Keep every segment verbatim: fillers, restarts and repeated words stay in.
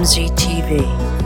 M Z T V.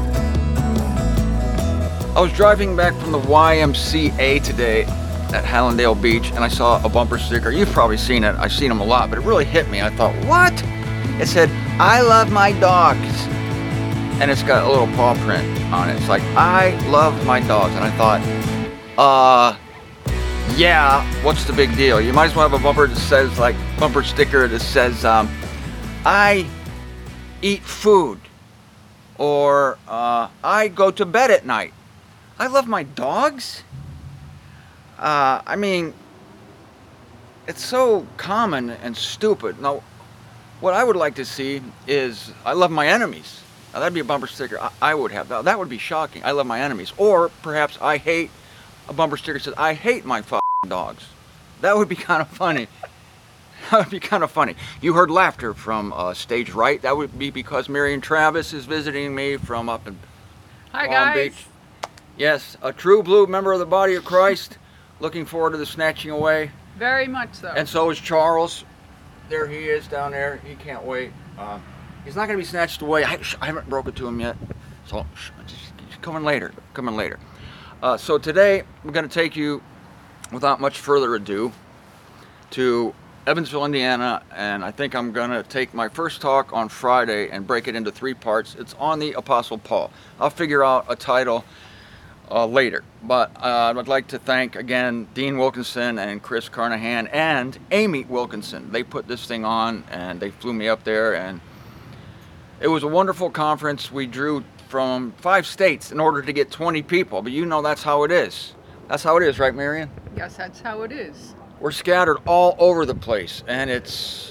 I was driving back from the Y M C A today at Hallandale Beach, and I saw a bumper sticker. You've probably seen it. I've seen them a lot, but it really hit me. I thought, what? It said, "I love my dogs." And it's got a little paw print on it. It's like, "I love my dogs." And I thought, uh, yeah, what's the big deal? You might as well have a bumper that says, like, bumper sticker that says, um, "I eat food," or uh, "I go to bed at night." I love my dogs? Uh, I mean, it's so common and stupid. Now, what I would like to see is, "I love my enemies." Now, that'd be a bumper sticker I, I would have. Now, that would be shocking. "I love my enemies." Or perhaps I hate, a bumper sticker that says, "I hate my f***ing dogs." That would be kind of funny. That would be kind of funny. You heard laughter from uh, stage right. That would be because Marion Travis is visiting me from up in Hi, Palm guys. Beach. Yes, a true blue member of the body of Christ. Looking forward to the snatching away. Very much so. And so is Charles. There he is down there. He can't wait. Uh, he's not going to be snatched away. I, I haven't broke it to him yet. So just, just coming later. Coming later. Uh, so today I'm going to take you, without much further ado, to Evansville, Indiana. And I think I'm going to take my first talk on Friday and break it into three parts. It's on the Apostle Paul. I'll figure out a title Uh, later, but uh, I would like to thank again Dean Wilkinson and Chris Carnahan and Amy Wilkinson. They put this thing on and they flew me up there, and it was a wonderful conference. We drew from five states in order to get twenty people, but you know that's how it is. That's how it is, right, Marion? Yes, that's how it is. We're scattered all over the place, and it's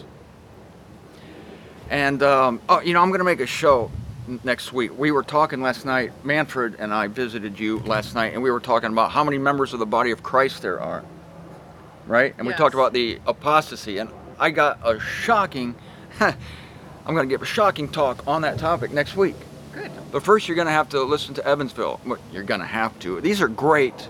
and um, oh, you know, I'm going to make a show next week. We were talking last night, Manfred and I visited you last night, and we were talking about how many members of the body of Christ there are, right? And we Yes. talked about the apostasy, and I got a shocking, I'm going to give a shocking talk on that topic next week. Good. But first you're going to have to listen to Evansville. Well, you're going to have to. These are great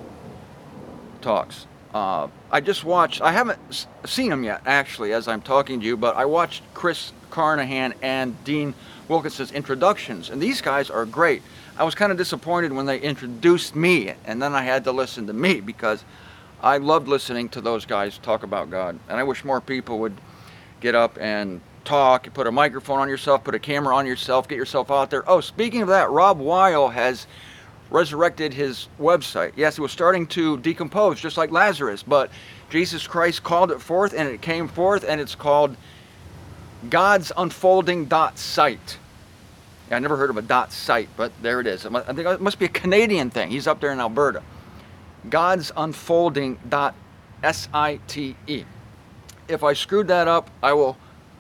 talks. Uh, I just watched, I haven't s- seen them yet, actually, as I'm talking to you, but I watched Chris Carnahan and Dean Wilkinson's introductions, and these guys are great. I was kind of disappointed when they introduced me, and then I had to listen to me, because I loved listening to those guys talk about God. And I wish more people would get up and talk, put a microphone on yourself, put a camera on yourself, get yourself out there. Oh, speaking of that, Rob Weil has resurrected his website. Yes, it was starting to decompose, just like Lazarus, but Jesus Christ called it forth, and it came forth, and it's called God's Unfolding dot site. Yeah, I never heard of a dot site, but there it is. I think it must be a Canadian thing. He's up there in Alberta. God's Unfolding dot site. If I screwed that up, I will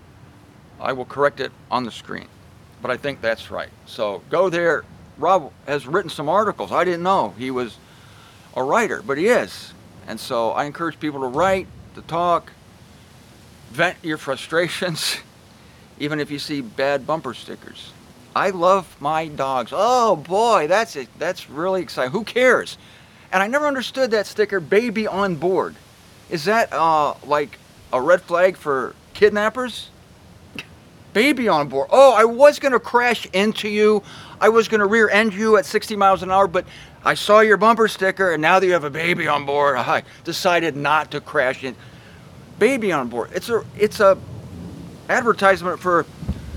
I will correct it on the screen. But I think that's right. So go there. Rob has written some articles. I didn't know he was a writer, but he is. And so I encourage people to write, to talk, vent your frustrations, even if you see bad bumper stickers. I love my dogs. Oh boy, that's it. That's really exciting. Who cares? And I never understood that sticker, "baby on board." Is that uh, like a red flag for kidnappers? Baby on board. Oh, I was going to crash into you. I was going to rear end you at sixty miles an hour, but I saw your bumper sticker, and now that you have a baby on board, I decided not to crash in. Baby on board. It's a it's a advertisement for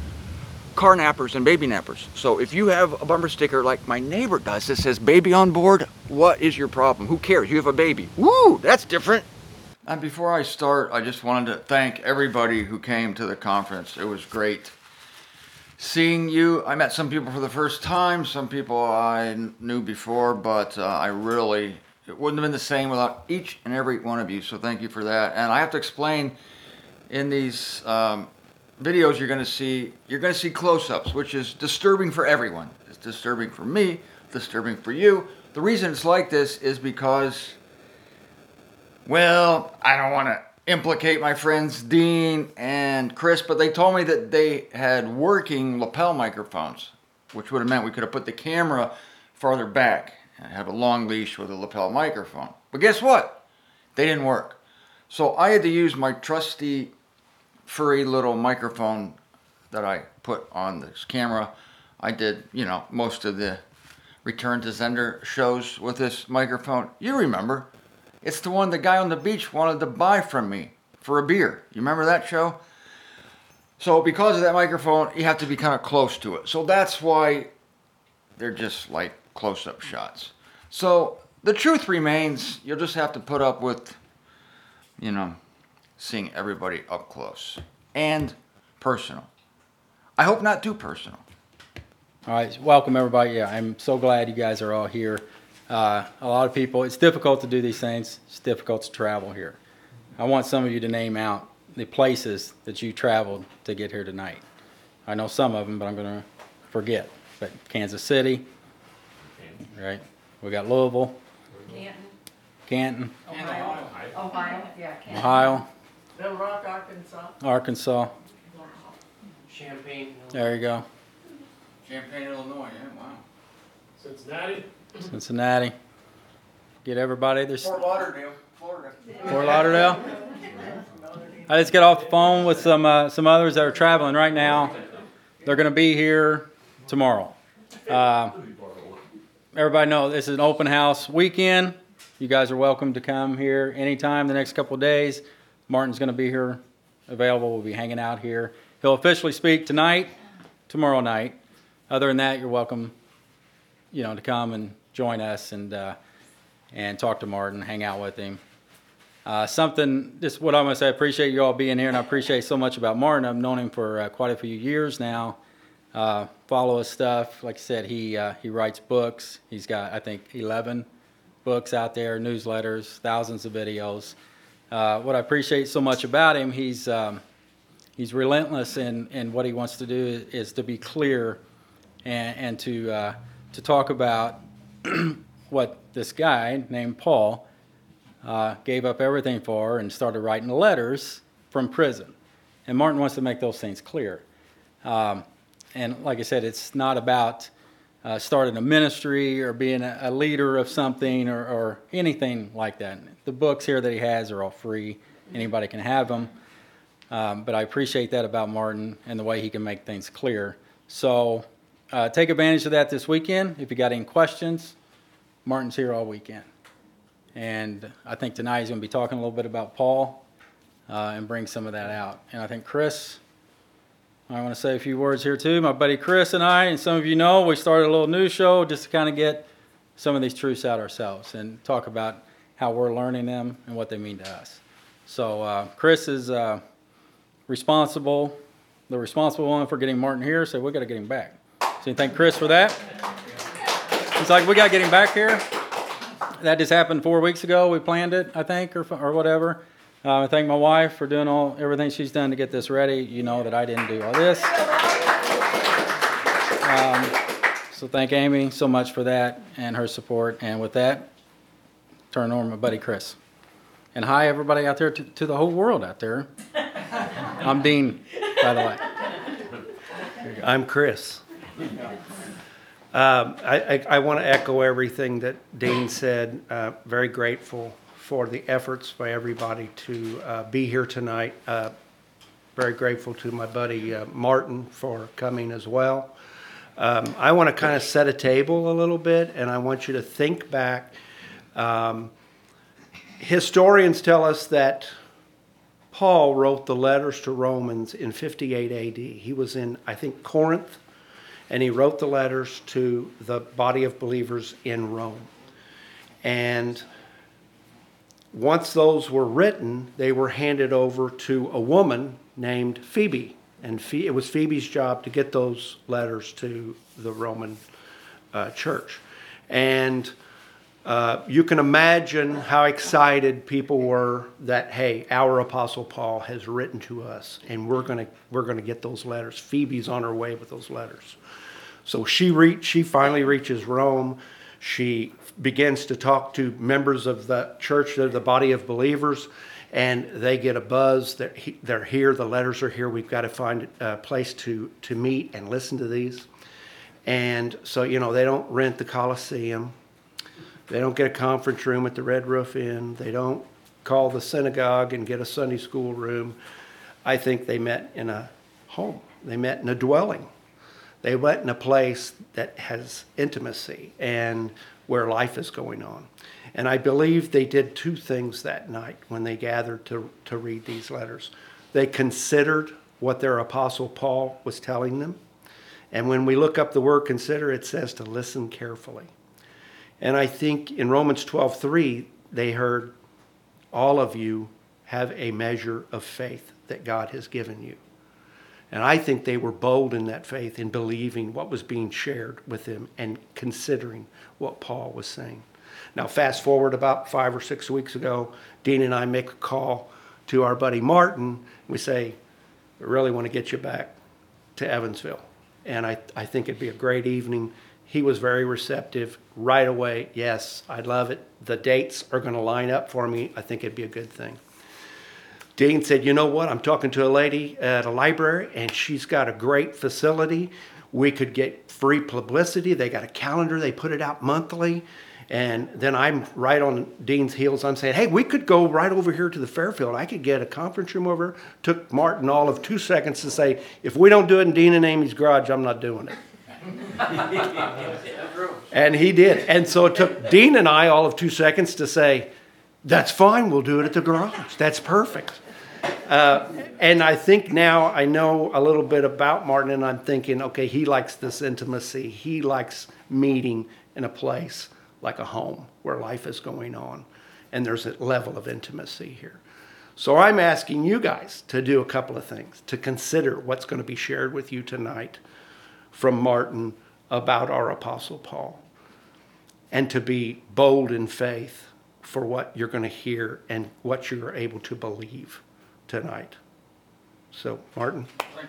car nappers and baby nappers. So if you have a bumper sticker like my neighbor does that says "baby on board," what is your problem? Who cares? You have a baby. Woo, that's different. And before I start, I just wanted to thank everybody who came to the conference. It was great seeing you. I met some people for the first time, some people I knew before, but uh, I really, it wouldn't have been the same without each and every one of you, so thank you for that. And I have to explain, in these um, videos you're going to see, you're going to see close-ups, which is disturbing for everyone. It's disturbing for me, disturbing for you. The reason it's like this is because, well, I don't want to implicate my friends Dean and Chris, but they told me that they had working lapel microphones, which would have meant we could have put the camera farther back and have a long leash with a lapel microphone. But guess what? They didn't work. So I had to use my trusty furry little microphone that I put on this camera I did, you know, most of the Return to Zender shows with this microphone. You remember. It's the one the guy on the beach wanted to buy from me for a beer. You remember that show? So because of that microphone, you have to be kind of close to it. So that's why they're just like close-up shots. So the truth remains, you'll just have to put up with, you know, seeing everybody up close and personal. I hope not too personal. All right, welcome everybody. Yeah, I'm so glad you guys are all here. Uh, a lot of people, it's difficult to do these things. It's difficult to travel here. I want some of you to name out the places that you traveled to get here tonight. I know some of them, but I'm going to forget. But Kansas City, right? We got Louisville, Canton, Canton, Ohio, Ohio, yeah, Canton. Ohio, Little Rock, Arkansas. Arkansas. Champaign, There you go. Champaign, Illinois, yeah, wow. Cincinnati. Cincinnati. Get everybody. There's Fort Lauderdale, Florida. Fort Lauderdale. I just got off the phone with some uh, some others that are traveling right now. They're going to be here tomorrow. Uh, everybody know this is an open house weekend. You guys are welcome to come here anytime the next couple of days. Martin's going to be here available. We'll be hanging out here. He'll officially speak tonight, tomorrow night. Other than that, you're welcome, you know, to come and join us and uh, and talk to Martin, hang out with him. Uh, something, just what I'm going to say, I appreciate you all being here, and I appreciate so much about Martin. I've known him for uh, quite a few years now. Uh, follow his stuff. Like I said, he uh, he writes books. He's got, I think, eleven books out there, newsletters, thousands of videos. Uh, what I appreciate so much about him, he's um, he's relentless in, in what he wants to do is to be clear and, and to uh, to talk about what this guy named Paul Uh, gave up everything for and started writing letters from prison. And Martin wants to make those things clear. Um, and like I said, it's not about uh, starting a ministry or being a, a leader of something or, or anything like that. The books here that he has are all free. Anybody can have them. Um, but I appreciate that about Martin and the way he can make things clear. So uh, take advantage of that this weekend. If you got any questions, Martin's here all weekend. And I think tonight he's going to be talking a little bit about Paul uh, and bring some of that out. And I think Chris, I want to say a few words here too. My buddy Chris and I, and some of you know, we started a little news show just to kind of get some of these truths out ourselves and talk about how we're learning them and what they mean to us. So uh, Chris is uh, responsible, the responsible one for getting Martin here, so we got to get him back. So you thank Chris for that. He's like, we got to get him back here. That just happened four weeks ago. We planned it, I think, or or whatever. Uh, I thank my wife for doing all everything she's done to get this ready. You know that I didn't do all this. Um, so thank Amy so much for that and her support. And with that, turn over to my buddy Chris. And hi, everybody out there, to, to the whole world out there. I'm Dean, by the way. I'm Chris. Um, I, I, I want to echo everything that Dean said. Uh, very grateful for the efforts by everybody to uh, be here tonight. Uh, very grateful to my buddy uh, Martin for coming as well. Um, I want to kind of set a table a little bit, and I want you to think back. Um, historians tell us that Paul wrote the letters to Romans in fifty-eight A D. He was in, I think, Corinth. And he wrote the letters to the body of believers in Rome. And once those were written, they were handed over to a woman named Phoebe. And it was Phoebe's job to get those letters to the Roman uh, church. And uh, you can imagine how excited people were that, hey, our Apostle Paul has written to us, and we're going to we're going to get those letters. Phoebe's on her way with those letters. So she re- she finally reaches Rome. She begins to talk to members of the church, the body of believers, and they get a buzz. They're, they're here. The letters are here. We've got to find a place to, to meet and listen to these. And so, you know, they don't rent the Colosseum. They don't get a conference room at the Red Roof Inn. They don't call the synagogue and get a Sunday school room. I think they met in a home. They met in a dwelling. They went in a place that has intimacy and where life is going on. And I believe they did two things that night when they gathered to, to read these letters. They considered what their apostle Paul was telling them. And when we look up the word consider, it says to listen carefully. And I think in Romans twelve three, they heard, all of you have a measure of faith that God has given you. And I think they were bold in that faith, in believing what was being shared with them and considering what Paul was saying. Now, fast forward about five or six weeks ago, Dean and I make a call to our buddy Martin. We say, we really want to get you back to Evansville. And I, I think it'd be a great evening. He was very receptive right away. Yes, I love it. The dates are going to line up for me. I think it'd be a good thing. Dean said, you know what? I'm talking to a lady at a library, and she's got a great facility. We could get free publicity. They got a calendar. They put it out monthly. And then I'm right on Dean's heels. I'm saying, hey, we could go right over here to the Fairfield. I could get a conference room over. Took Martin all of two seconds to say, if we don't do it in Dean and Amy's garage, I'm not doing it. And he did. And so it took Dean and I all of two seconds to say, that's fine. We'll do it at the garage. That's perfect. Uh, and I think now I know a little bit about Martin, and I'm thinking, okay, he likes this intimacy. He likes meeting in a place like a home where life is going on. And there's a level of intimacy here. So I'm asking you guys to do a couple of things, to consider what's going to be shared with you tonight from Martin about our Apostle Paul, and to be bold in faith for what you're going to hear and what you're able to believe tonight. So, Martin.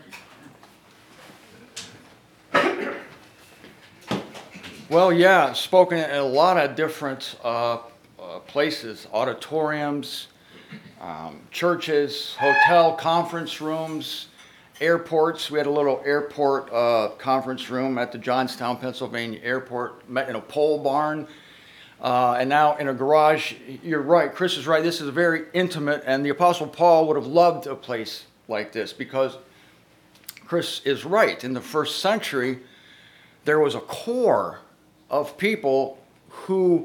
Thank you. Well, yeah, spoken in a lot of different uh, uh, places, auditoriums, um, churches, hotel conference rooms, airports. We had a little airport uh, conference room at the Johnstown, Pennsylvania airport, met in a pole barn, uh, and now in a garage. You're right, Chris is right, this is very intimate, and the Apostle Paul would have loved a place like this, because Chris is right. In the first century, there was a core of people who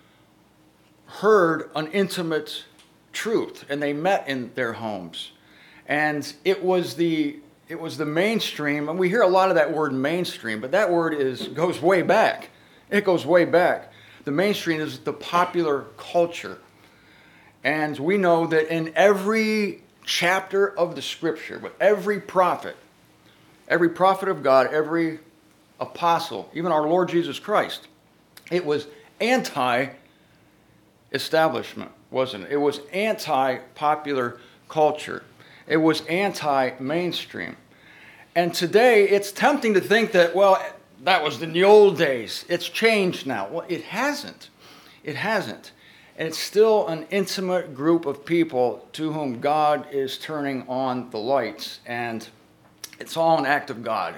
heard an intimate truth, and they met in their homes. And it was the it was the mainstream, and we hear a lot of that word mainstream, but that word is goes way back. It goes way back. The mainstream is the popular culture. And we know that in every chapter of the scripture, with every prophet, every prophet of God, every apostle, even our Lord Jesus Christ, it was anti-establishment, wasn't it? It was anti-popular culture. It was anti-mainstream. And today, it's tempting to think that, well, that was in the old days. It's changed now. Well, it hasn't. It hasn't. And it's still an intimate group of people to whom God is turning on the lights. And it's all an act of God.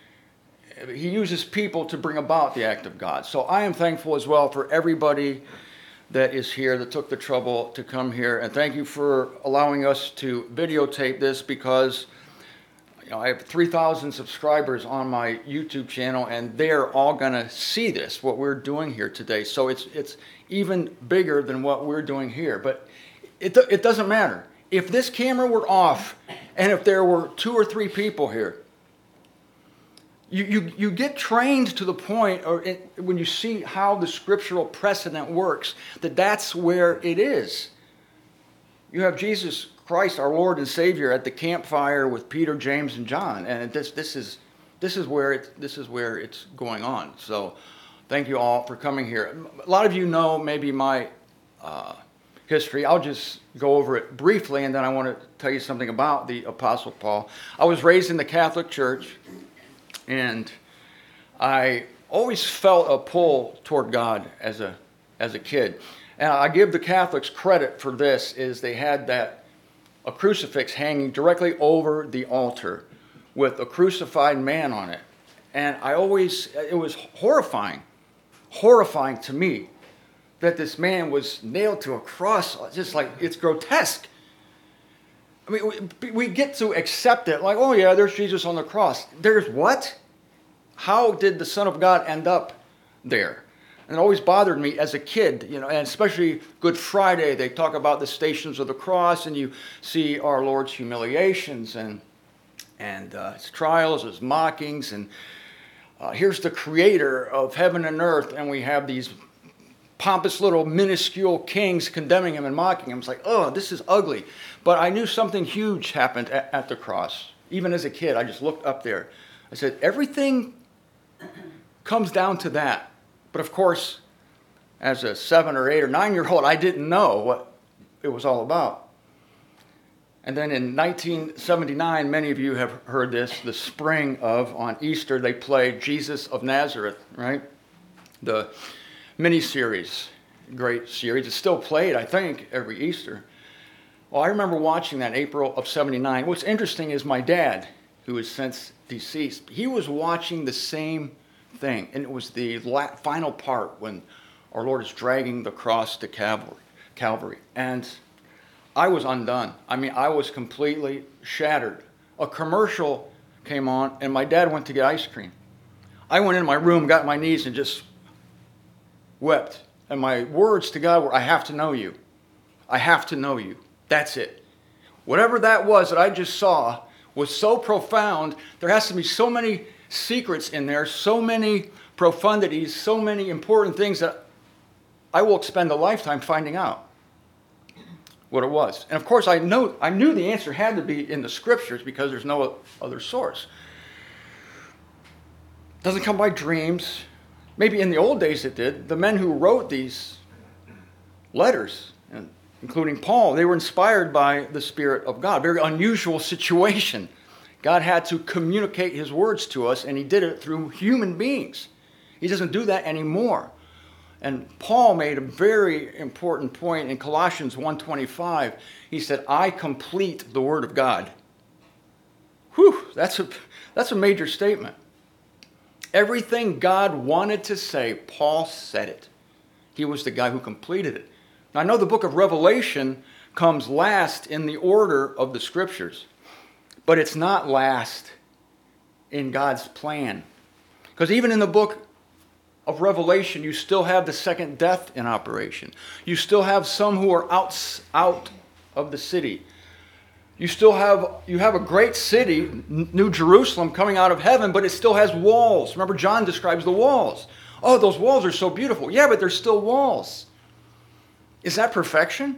He uses people to bring about the act of God. So I am thankful as well for everybody that is here, that took the trouble to come here. And thank you for allowing us to videotape this, because you know, I have three thousand subscribers on my YouTube channel, and they're all going to see this, what we're doing here today. So it's it's even bigger than what we're doing here. But it, it doesn't matter. If this camera were off, and if there were two or three people here, You, you, you get trained to the point, or it, when you see how the scriptural precedent works, that that's where it is. You have Jesus Christ, our Lord and Savior, at the campfire with Peter, James, and John, and this this is this is where it this is where it's going on. So, thank you all for coming here. A lot of you know maybe my uh, history. I'll just go over it briefly, and then I want to tell you something about the Apostle Paul. I was raised in the Catholic Church. And I always felt a pull toward God as a as a kid. And I give the Catholics credit for this, is they had that a crucifix hanging directly over the altar with a crucified man on it. And I always, it was horrifying, horrifying to me that this man was nailed to a cross, just like, it's grotesque. I mean, we, we get to accept it, like, oh yeah, there's Jesus on the cross. There's what? how did the Son of God end up there? And it always bothered me as a kid, you know, and especially Good Friday, they talk about the Stations of the Cross, and you see our Lord's humiliations and and uh, his trials, his mockings, and uh, here's the creator of heaven and earth, and we have these pompous little minuscule kings condemning him and mocking him. It's like, oh, this is ugly. But I knew something huge happened at, at the cross. Even as a kid, I just looked up there. I said, everything comes down to that. But of course, as a seven or eight or nine-year-old, I didn't know what it was all about. And then in nineteen seventy-nine, many of you have heard this, the spring of, on Easter, they played Jesus of Nazareth, right? The mini-series, great series. It's still played, I think, every Easter. Well, I remember watching that in April of seventy-nine. What's interesting is my dad, who is since deceased, he was watching the same thing. And it was the la- final part when our Lord is dragging the cross to Calvary. Calvary. And I was undone. I mean, I was completely shattered. A commercial came on, and my dad went to get ice cream. I went in my room, got on my knees, and just wept. And my words to God were, I have to know you. I have to know you. That's it. Whatever that was that I just saw was so profound. There has to be so many secrets in there, so many profundities, so many important things that I will spend a lifetime finding out what it was. And of course, I know I knew the answer had to be in the scriptures because there's no other source. It doesn't come by dreams. Maybe in the old days it did. The men who wrote these letters, and including Paul, they were inspired by the Spirit of God. Very unusual situation. God had to communicate his words to us, and he did it through human beings. He doesn't do that anymore. And Paul made a very important point in Colossians one twenty-five. He said, I complete the word of God. Whew, that's a, that's a major statement. Everything God wanted to say, Paul said it. He was the guy who completed it. Now, I know the book of Revelation comes last in the order of the scriptures, but it's not last in God's plan. Because even in the book of Revelation, you still have the second death in operation. You still have some who are out, out of the city. You still have, you have a great city, New Jerusalem, coming out of heaven, but it still has walls. Remember, John describes the walls. Oh, those walls are so beautiful. Yeah, but there's still walls. Is that perfection?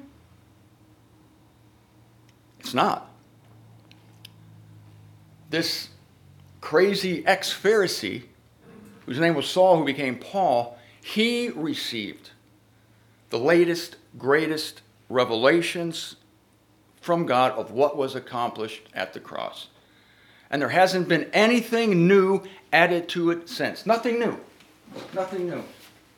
It's not. This crazy ex-Pharisee, whose name was Saul, who became Paul, he received the latest, greatest revelations from God of what was accomplished at the cross. And there hasn't been anything new added to it since. Nothing new. Nothing new.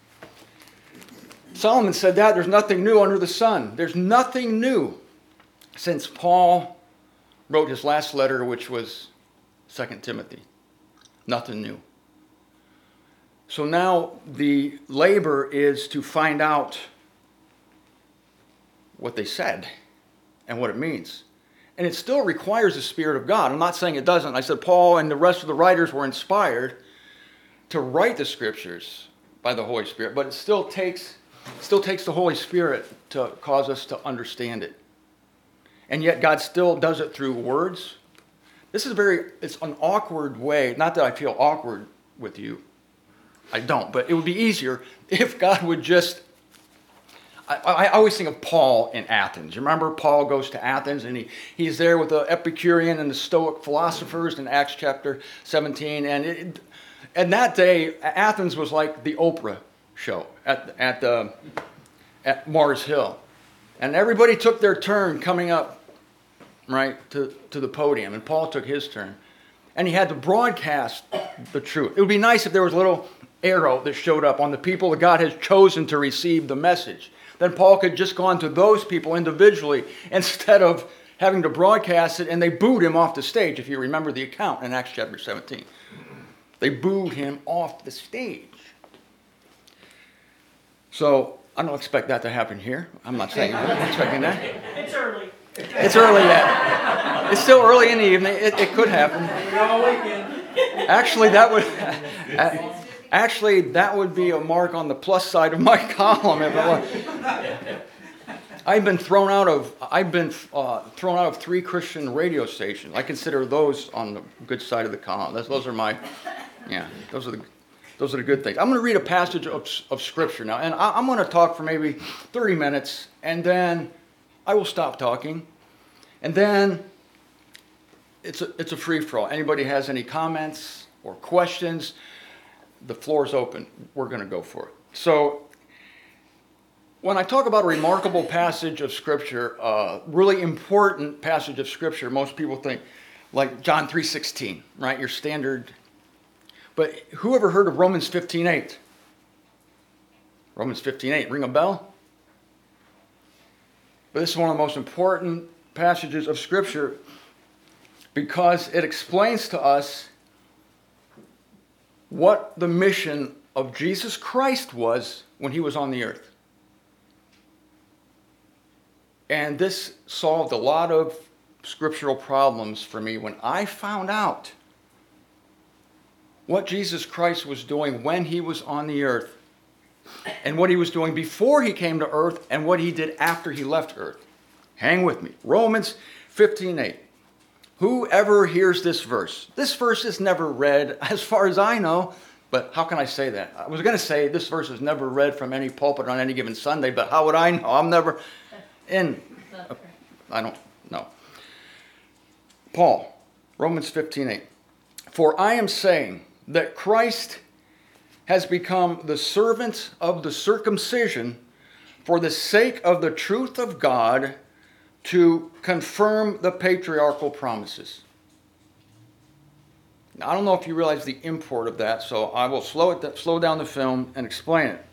Solomon said that there's nothing new under the sun. There's nothing new since Paul wrote his last letter, which was Second Timothy. Nothing new. So now the labor is to find out what they said and what it means. And it still requires the Spirit of God. I'm not saying it doesn't. I said Paul and the rest of the writers were inspired to write the scriptures by the Holy Spirit, but it still takes, still takes the Holy Spirit to cause us to understand it. And yet God still does it through words. This is very, it's an awkward way. Not that I feel awkward with you. I don't, but it would be easier if God would just, I, I always think of Paul in Athens. You remember Paul goes to Athens and he, he's there with the Epicurean and the Stoic philosophers in Acts chapter seventeen. And it, and that day, Athens was like the Oprah show at, at, the, at Mars Hill. And everybody took their turn coming up, right, to, to the podium. And Paul took his turn. And he had to broadcast the truth. It would be nice if there was a little arrow that showed up on the people that God has chosen to receive the message. Then Paul could just go on to those people individually instead of having to broadcast it, and they booed him off the stage, if you remember the account in Acts chapter seventeen. They booed him off the stage. So I don't expect that to happen here. I'm not saying I'm not expecting that. It's early. It's early yet. It's still early in the evening. It, it could happen. All weekend. Actually, that would actually that would be a mark on the plus side of my column. If it was. I've been thrown out of I've been uh, thrown out of three Christian radio stations. I consider those on the good side of the column. That's, those are my, yeah, those are the those are the good things. I'm going to read a passage of, of Scripture now, and I, I'm going to talk for maybe thirty minutes, and then I will stop talking, and then it's a it's a free for all. Anybody has any comments or questions? The floor is open. We're going to go for it. So. When I talk about a remarkable passage of Scripture, a uh, really important passage of Scripture, most people think like John three sixteen, right? Your standard. But who ever heard of Romans fifteen eight? Romans fifteen eight, ring a bell? But this is one of the most important passages of Scripture because it explains to us what the mission of Jesus Christ was when he was on the earth. And this solved a lot of scriptural problems for me when I found out what Jesus Christ was doing when he was on the earth and what he was doing before he came to earth and what he did after he left earth. Hang with me. Romans fifteen eight. Whoever hears this verse, this verse is never read as far as I know, but how can I say that? I was going to say this verse is never read from any pulpit on any given Sunday, but how would I know? I'm never... In, I don't know. Paul, Romans fifteen eight. For I am saying that Christ has become the servant of the circumcision for the sake of the truth of God to confirm the patriarchal promises. Now, I don't know if you realize the import of that, so I will slow it, slow down the film and explain it.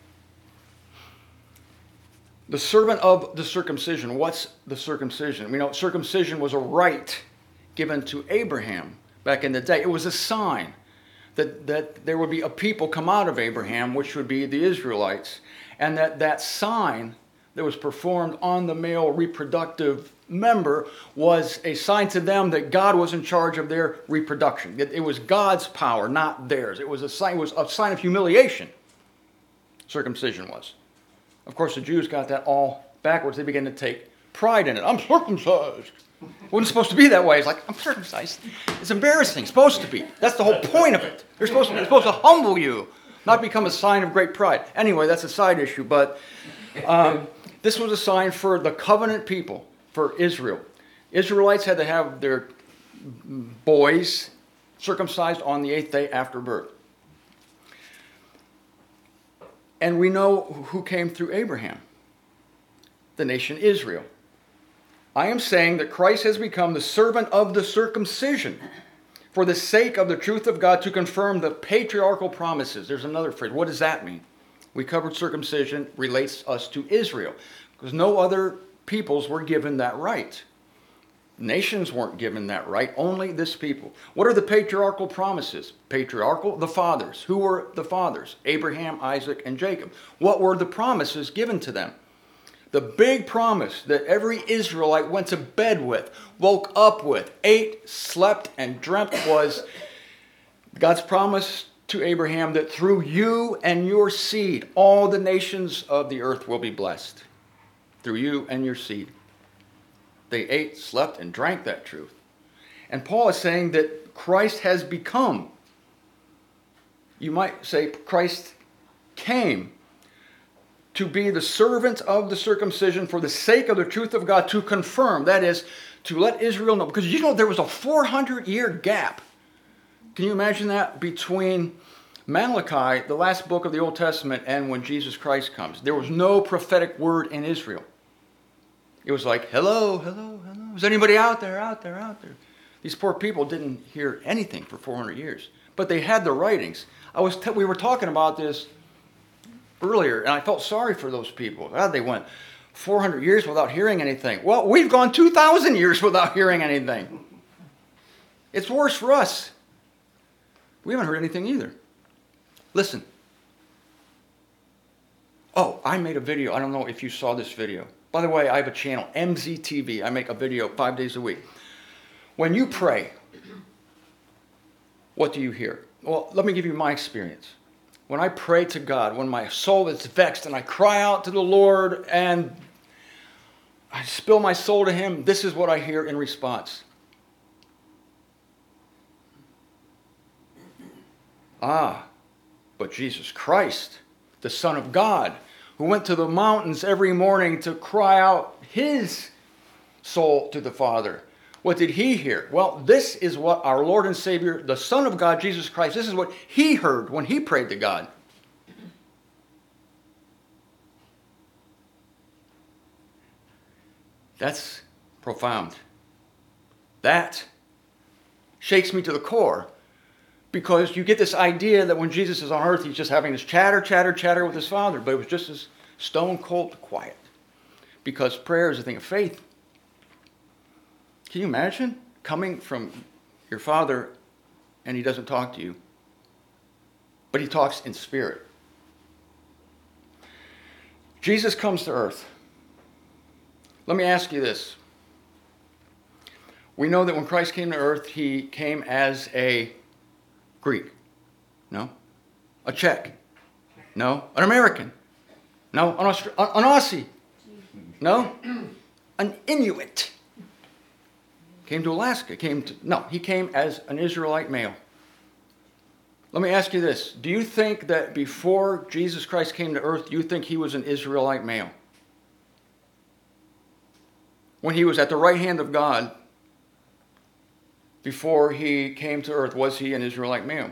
The servant of the circumcision. What's the circumcision? We know circumcision was a rite given to Abraham back in the day. It was a sign that, that there would be a people come out of Abraham, which would be the Israelites, and that that sign that was performed on the male reproductive member was a sign to them that God was in charge of their reproduction. It, it was God's power, not theirs. It was a sign, it was a sign of humiliation. Circumcision was. Of course, the Jews got that all backwards. They began to take pride in it. I'm circumcised. It wasn't supposed to be that way. It's like, I'm circumcised. It's embarrassing. It's supposed to be. That's the whole point of it. They're supposed to, they're supposed to humble you, not become a sign of great pride. Anyway, that's a side issue. But um, this was a sign for the covenant people, for Israel. Israelites had to have their boys circumcised on the eighth day after birth. And we know who came through Abraham, the nation Israel. I am saying that Christ has become the servant of the circumcision for the sake of the truth of God to confirm the patriarchal promises. There's another phrase. What does that mean? We covered circumcision relates us to Israel because no other peoples were given that right. Nations weren't given that right, only this people. What are the patriarchal promises? Patriarchal, the fathers. Who were the fathers? Abraham, Isaac, and Jacob. What were the promises given to them? The big promise that every Israelite went to bed with, woke up with, ate, slept, and dreamt was God's promise to Abraham that through you and your seed, all the nations of the earth will be blessed. Through you and your seed. They ate, slept, and drank that truth. And Paul is saying that Christ has become, you might say Christ came to be the servant of the circumcision for the sake of the truth of God to confirm, that is, to let Israel know. Because you know there was a four hundred year gap. Can you imagine that? Between Malachi, the last book of the Old Testament, and when Jesus Christ comes. There was no prophetic word in Israel. It was like, hello, hello, hello. Is anybody out there, out there, out there? These poor people didn't hear anything for four hundred years. But they had the writings. I was t- we were talking about this earlier, and I felt sorry for those people. God, they went four hundred years without hearing anything. Well, we've gone two thousand years without hearing anything. It's worse for us. We haven't heard anything either. Listen. Oh, I made a video. I don't know if you saw this video. By the way, I have a channel, M Z T V. I make a video five days a week. When you pray, what do you hear? Well, let me give you my experience. When I pray to God, when my soul is vexed and I cry out to the Lord and I spill my soul to Him, this is what I hear in response. Ah, but Jesus Christ, the Son of God, who went to the mountains every morning to cry out His soul to the Father. What did He hear? Well, this is what our Lord and Savior, the Son of God, Jesus Christ, this is what He heard when He prayed to God. That's profound. That shakes me to the core, because you get this idea that when Jesus is on earth, He's just having this chatter, chatter, chatter with His Father, but it was just as stone cold quiet, because prayer is a thing of faith. Can you imagine coming from your Father and He doesn't talk to you, but He talks in spirit? Jesus comes to earth. Let me ask you this. We know that when Christ came to earth, He came as a Greek. No. A Czech. No. An American. No. An, Austra- an Aussie. No. An Inuit. Came to Alaska. Came to no. He came as an Israelite male. Let me ask you this. Do you think that before Jesus Christ came to earth, do you think He was an Israelite male? When He was at the right hand of God, before He came to earth, was He an Israelite male?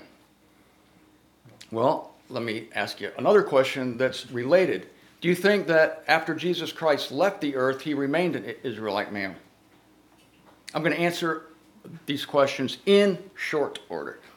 Well, let me ask you another question that's related. Do you think that after Jesus Christ left the earth, He remained an Israelite male? I'm going to answer these questions in short order.